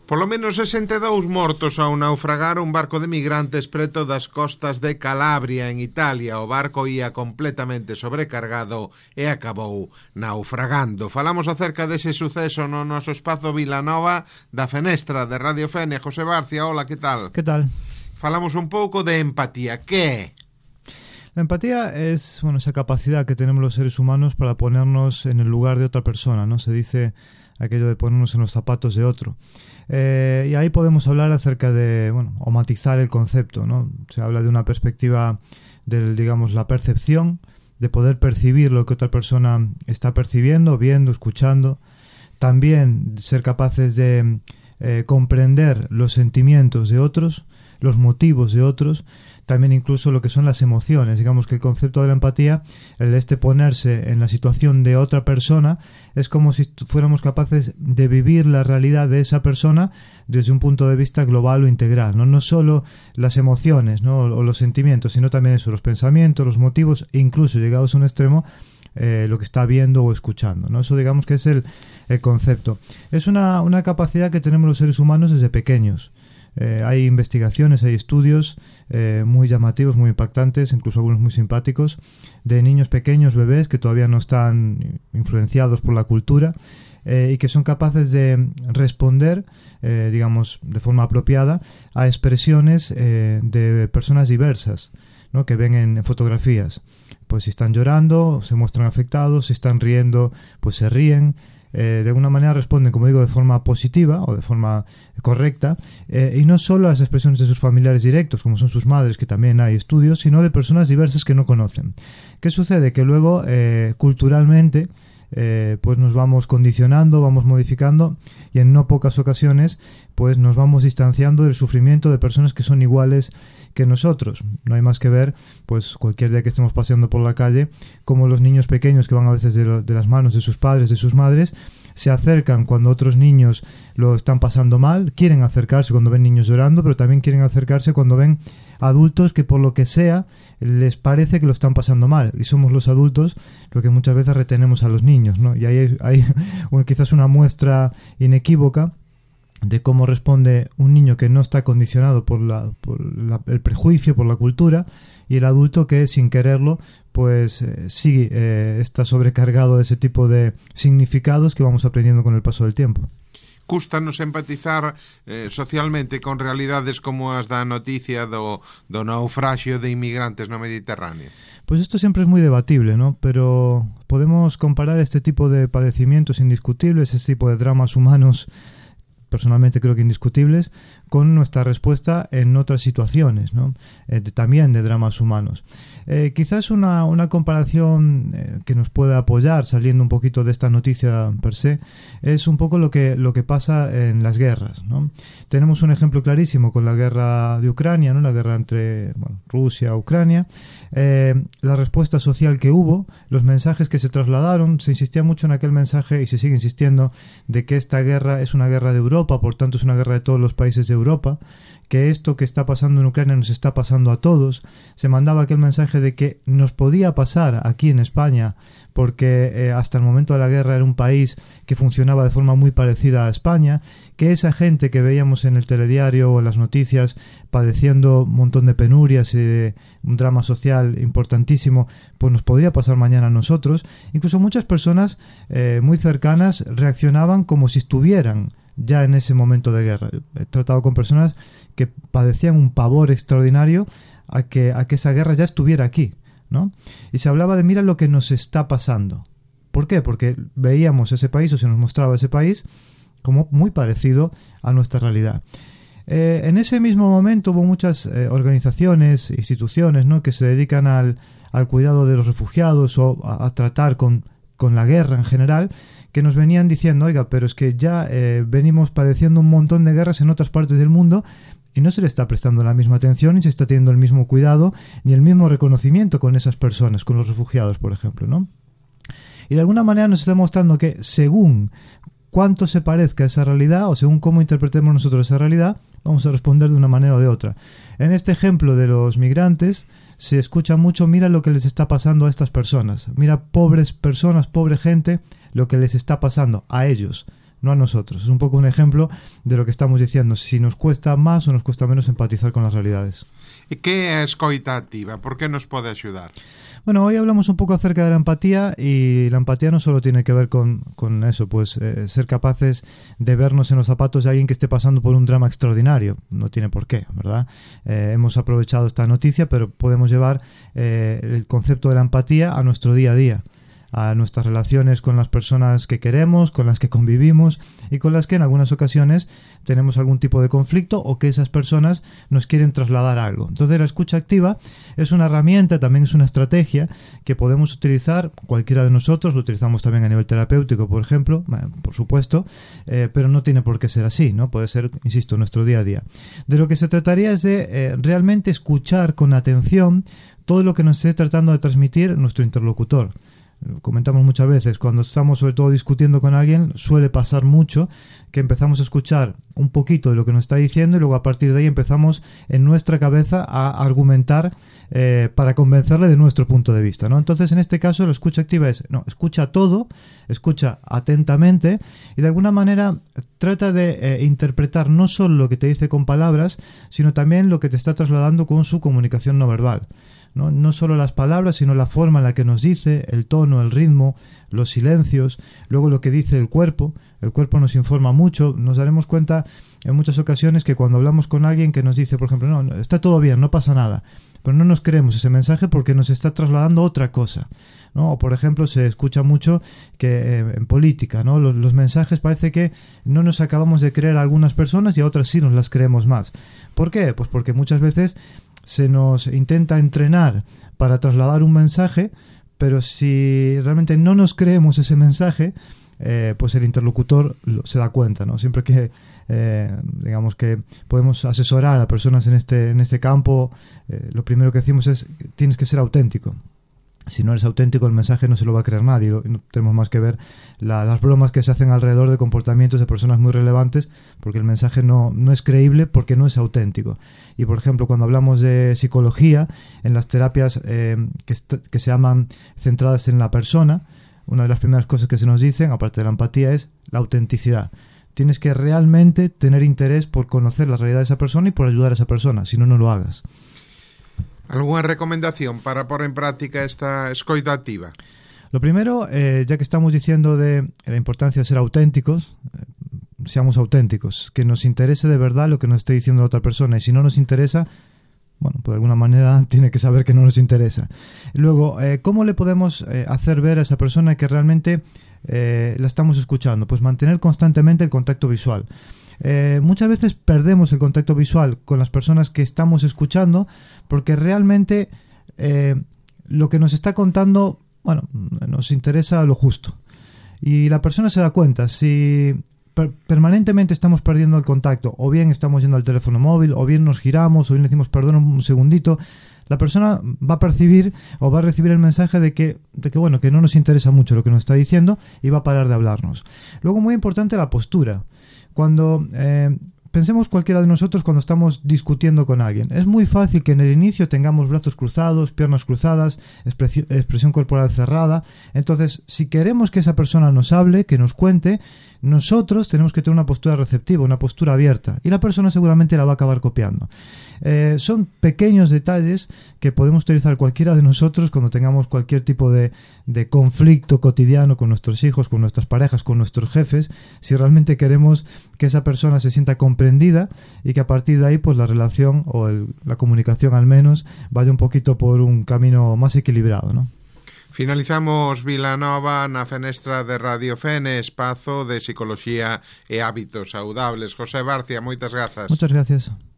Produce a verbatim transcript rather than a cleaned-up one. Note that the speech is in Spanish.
Polo menos sesenta e dous mortos ao naufragar un barco de migrantes preto das costas de Calabria, en Italia. O barco ía completamente sobrecargado e acabou naufragando. Falamos acerca dese suceso no noso espazo Vilanova da Fenestra de Radio Fene. José Barcia, hola, que tal? Que tal? Falamos un pouco de empatía. Que é? La empatía es, bueno, esa capacidad que tenemos los seres humanos para ponernos en el lugar de otra persona, ¿no? Se dice aquello de ponernos en los zapatos de otro. Eh, y ahí podemos hablar acerca de, bueno, o matizar el concepto, ¿no? Se habla de una perspectiva del, digamos, la percepción, de poder percibir lo que otra persona está percibiendo, viendo, escuchando. También ser capaces de eh, comprender los sentimientos de otros, los motivos de otros, también incluso lo que son las emociones. Digamos que el concepto de la empatía, el este ponerse en la situación de otra persona, es como si fuéramos capaces de vivir la realidad de esa persona desde un punto de vista global o integral, no, no solo las emociones, ¿no? o los sentimientos, sino también eso, los pensamientos, los motivos, e incluso llegados a un extremo, eh, lo que está viendo o escuchando, ¿no? Eso digamos que es el, el concepto. Es una, una capacidad que tenemos los seres humanos desde pequeños. Eh, hay investigaciones, hay estudios eh, muy llamativos, muy impactantes, incluso algunos muy simpáticos, de niños pequeños, bebés, que todavía no están influenciados por la cultura eh, y que son capaces de responder, eh, digamos, de forma apropiada a expresiones eh, de personas diversas, ¿no? Que ven en, en fotografías. Pues si están llorando, se muestran afectados, si están riendo, pues se ríen. Eh, de alguna manera responden, como digo, de forma positiva o de forma correcta, eh, y no solo a las expresiones de sus familiares directos, como son sus madres, que también hay estudios, sino de personas diversas que no conocen. ¿Qué sucede? Que luego, eh, culturalmente, eh, pues nos vamos condicionando, vamos modificando, y en no pocas ocasiones pues nos vamos distanciando del sufrimiento de personas que son iguales que nosotros. No hay más que ver, pues cualquier día que estemos paseando por la calle, como los niños pequeños que van a veces de, lo, de las manos de sus padres, de sus madres, se acercan cuando otros niños lo están pasando mal, quieren acercarse cuando ven niños llorando, pero también quieren acercarse cuando ven adultos que por lo que sea les parece que lo están pasando mal, y somos los adultos lo que muchas veces retenemos a los niños, ¿no? Y ahí hay, hay bueno, quizás una muestra inequívoca de cómo responde un niño que no está condicionado por, la, por la, el prejuicio, por la cultura, y el adulto que sin quererlo pues eh, sí eh, está sobrecargado de ese tipo de significados que vamos aprendiendo con el paso del tiempo. Cústanos empatizar eh, socialmente con realidades como as da noticia do, do naufraxio de inmigrantes no Mediterráneo. Pues esto siempre es muy debatible, ¿no? Pero podemos comparar este tipo de padecimientos indiscutibles, este tipo de dramas humanos, personalmente creo que indiscutibles, con nuestra respuesta en otras situaciones, ¿no? Eh, de, también de dramas humanos. Eh, quizás una, una comparación eh, que nos pueda apoyar, saliendo un poquito de esta noticia per se, es un poco lo que, lo que pasa en las guerras, ¿no? Tenemos un ejemplo clarísimo con la guerra de Ucrania, ¿no? La guerra entre bueno, Rusia e Ucrania. Eh, la respuesta social que hubo, los mensajes que se trasladaron, se insistía mucho en aquel mensaje, y se sigue insistiendo, de que esta guerra es una guerra de Europa, por tanto es una guerra de todos los países de Europa, que esto que está pasando en Ucrania nos está pasando a todos. Se mandaba aquel mensaje de que nos podía pasar aquí en España, porque eh, hasta el momento de la guerra era un país que funcionaba de forma muy parecida a España, que esa gente que veíamos en el telediario o en las noticias padeciendo un montón de penurias y de un drama social importantísimo, pues nos podría pasar mañana a nosotros. Incluso muchas personas eh, muy cercanas reaccionaban como si estuvieran ya en ese momento de guerra. He tratado con personas que padecían un pavor extraordinario a que, a que esa guerra ya estuviera aquí, ¿no? Y se hablaba de mira lo que nos está pasando. ¿Por qué? Porque veíamos ese país, o se nos mostraba ese país como muy parecido a nuestra realidad. Eh, en ese mismo momento hubo muchas eh, organizaciones, instituciones, ¿no? que se dedican al, al cuidado de los refugiados o a, a tratar con, con la guerra en general, que nos venían diciendo, oiga, pero es que ya eh, venimos padeciendo un montón de guerras en otras partes del mundo y no se le está prestando la misma atención, ni se está teniendo el mismo cuidado, ni el mismo reconocimiento con esas personas, con los refugiados, por ejemplo, ¿no? Y de alguna manera nos está mostrando que según cuánto se parezca a esa realidad, o según cómo interpretemos nosotros esa realidad, vamos a responder de una manera o de otra. En este ejemplo de los migrantes, se escucha mucho, mira lo que les está pasando a estas personas, mira pobres personas, pobre gente, lo que les está pasando a ellos, no a nosotros. Es un poco un ejemplo de lo que estamos diciendo, si nos cuesta más o nos cuesta menos empatizar con las realidades. E que é a escoita activa? Por que nos pode axudar? Bueno, hoy hablamos un poco acerca de la empatía, y la empatía no solo tiene que ver con, con eso, pues eh, ser capaces de vernos en los zapatos de alguien que esté pasando por un drama extraordinario. No tiene por qué, ¿verdad? Eh, hemos aprovechado esta noticia, pero podemos llevar eh, el concepto de la empatía a nuestro día a día, a nuestras relaciones con las personas que queremos, con las que convivimos y con las que en algunas ocasiones tenemos algún tipo de conflicto o que esas personas nos quieren trasladar algo. Entonces la escucha activa es una herramienta, también es una estrategia que podemos utilizar cualquiera de nosotros, lo utilizamos también a nivel terapéutico, por ejemplo, por supuesto, eh, pero no tiene por qué ser así, ¿no? Puede ser, insisto, nuestro día a día. De lo que se trataría es de eh, realmente escuchar con atención todo lo que nos esté tratando de transmitir nuestro interlocutor. Comentamos muchas veces, cuando estamos sobre todo discutiendo con alguien, suele pasar mucho que empezamos a escuchar un poquito de lo que nos está diciendo y luego a partir de ahí empezamos en nuestra cabeza a argumentar eh, para convencerle de nuestro punto de vista, ¿no? Entonces, en este caso, la escucha activa es, no, escucha todo, escucha atentamente y de alguna manera trata de eh, interpretar no solo lo que te dice con palabras, sino también lo que te está trasladando con su comunicación no verbal. ¿no? No solo las palabras, sino la forma en la que nos dice, el tono, el ritmo, los silencios, luego lo que dice el cuerpo. El cuerpo nos informa mucho. Nos daremos cuenta en muchas ocasiones que cuando hablamos con alguien que nos dice, por ejemplo, no, está todo bien, no pasa nada, pero no nos creemos ese mensaje porque nos está trasladando otra cosa, ¿no? O por ejemplo, se escucha mucho que eh, en política, ¿no? Los, los mensajes parece que no nos acabamos de creer a algunas personas y a otras sí nos las creemos más. ¿Por qué? Pues porque muchas veces se nos intenta entrenar para trasladar un mensaje, pero si realmente no nos creemos ese mensaje, eh, pues el interlocutor lo, se da cuenta, ¿no? Siempre que eh, digamos que podemos asesorar a personas en este en este campo, eh, lo primero que decimos es tienes que ser auténtico. Si no eres auténtico, el mensaje no se lo va a creer nadie. No tenemos más que ver la, las bromas que se hacen alrededor de comportamientos de personas muy relevantes, porque el mensaje no, no es creíble porque no es auténtico. Y, por ejemplo, cuando hablamos de psicología, en las terapias eh, que, que se llaman centradas en la persona, una de las primeras cosas que se nos dicen, aparte de la empatía, es la autenticidad. Tienes que realmente tener interés por conocer la realidad de esa persona y por ayudar a esa persona, si no, no lo hagas. ¿Alguna recomendación para poner en práctica esta escoita activa? Lo primero, eh, ya que estamos diciendo de la importancia de ser auténticos, eh, seamos auténticos, que nos interese de verdad lo que nos esté diciendo la otra persona, y si no nos interesa, bueno, pues de alguna manera tiene que saber que no nos interesa. Luego, eh, ¿cómo le podemos eh, hacer ver a esa persona que realmente eh, la estamos escuchando? Pues mantener constantemente el contacto visual. Eh, muchas veces perdemos el contacto visual con las personas que estamos escuchando porque realmente eh, lo que nos está contando, bueno, nos interesa lo justo. Y la persona se da cuenta, si per- permanentemente estamos perdiendo el contacto, o bien estamos yendo al teléfono móvil, o bien nos giramos, o bien decimos perdón un segundito, la persona va a percibir o va a recibir el mensaje de que, de que, bueno, que no nos interesa mucho lo que nos está diciendo y va a parar de hablarnos. Luego, muy importante, la postura. Cuando eh, pensemos cualquiera de nosotros cuando estamos discutiendo con alguien, es muy fácil que en el inicio tengamos brazos cruzados, piernas cruzadas, expresión, expresión corporal cerrada. Entonces, si queremos que esa persona nos hable, que nos cuente, nosotros tenemos que tener una postura receptiva, una postura abierta, y la persona seguramente la va a acabar copiando. Eh, son pequeños detalles que podemos utilizar cualquiera de nosotros cuando tengamos cualquier tipo de, de conflicto cotidiano con nuestros hijos, con nuestras parejas, con nuestros jefes, si realmente queremos que esa persona se sienta comprendida y que a partir de ahí pues la relación o el, la comunicación al menos vaya un poquito por un camino más equilibrado, ¿no? Finalizamos Vilanova na fenestra de Radio Fene, espazo de psicoloxía e hábitos saudables. José Barcia, moitas grazas. Muchas gracias.